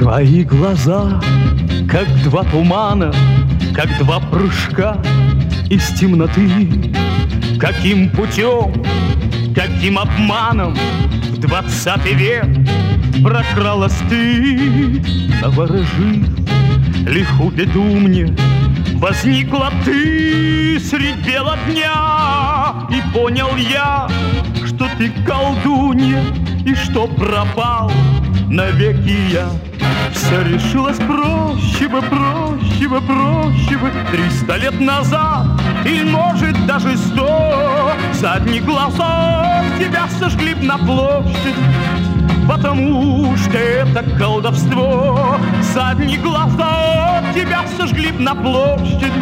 Твои глаза, как два тумана, как два прыжка из темноты. Каким путем, каким обманом в 20 век прокралась ты, наворожив лиху беду мне. Возникла ты средь бела дня, и понял я, что ты колдунья, и что пропал навеки я. Все решилось проще бы, проще бы, проще бы 300 лет назад, и может даже 100. Задних глаза тебя сожгли б на площадь, потому что это колдовство. Задних глаза тебя сожгли б на площадь,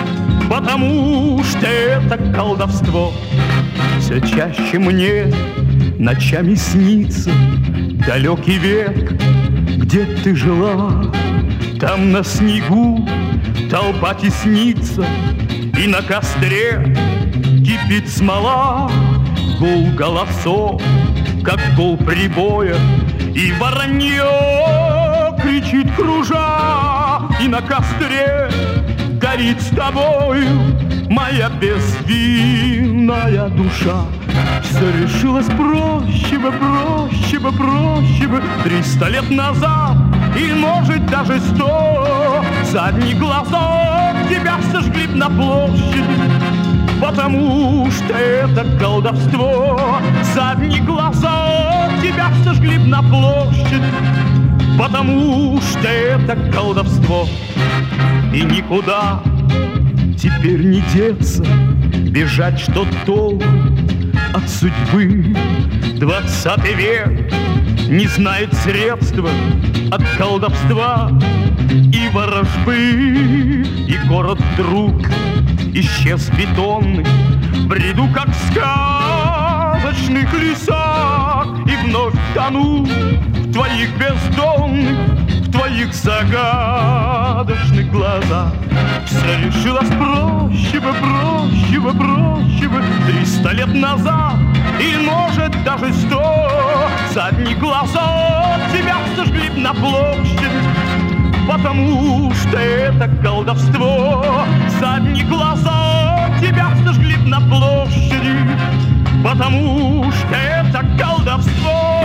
потому что это колдовство. Все чаще мне ночами снится далекий век, где ты жила. Там на снегу толпа теснится, и на костре кипит смола. Гул голосов, как гул прибоя, и воронье кричит кружа. И на костре горит с тобою моя безвинная душа. Все решилось проще бы, проще бы, проще бы 300 лет назад, и может даже 100. Задних глаза тебя сожгли б на площади, потому что это колдовство. Задних глаза тебя сожгли б на площади, потому что это колдовство. И никуда теперь не деться, бежать что толку от судьбы. 20 век не знает средства от колдовства и ворожбы. И город вдруг исчез бетонный, в бреду, как в сказочных лесах, и вновь тону в твоих бездонных, в твоих загадочных глазах. Все решилось проще бы, проще бы, проще бы 300 лет назад, и может даже 100. Задних глаза тебя сожгли б на площади, потому что это колдовство. Задних глаза тебя сожгли б на площади, потому что это колдовство.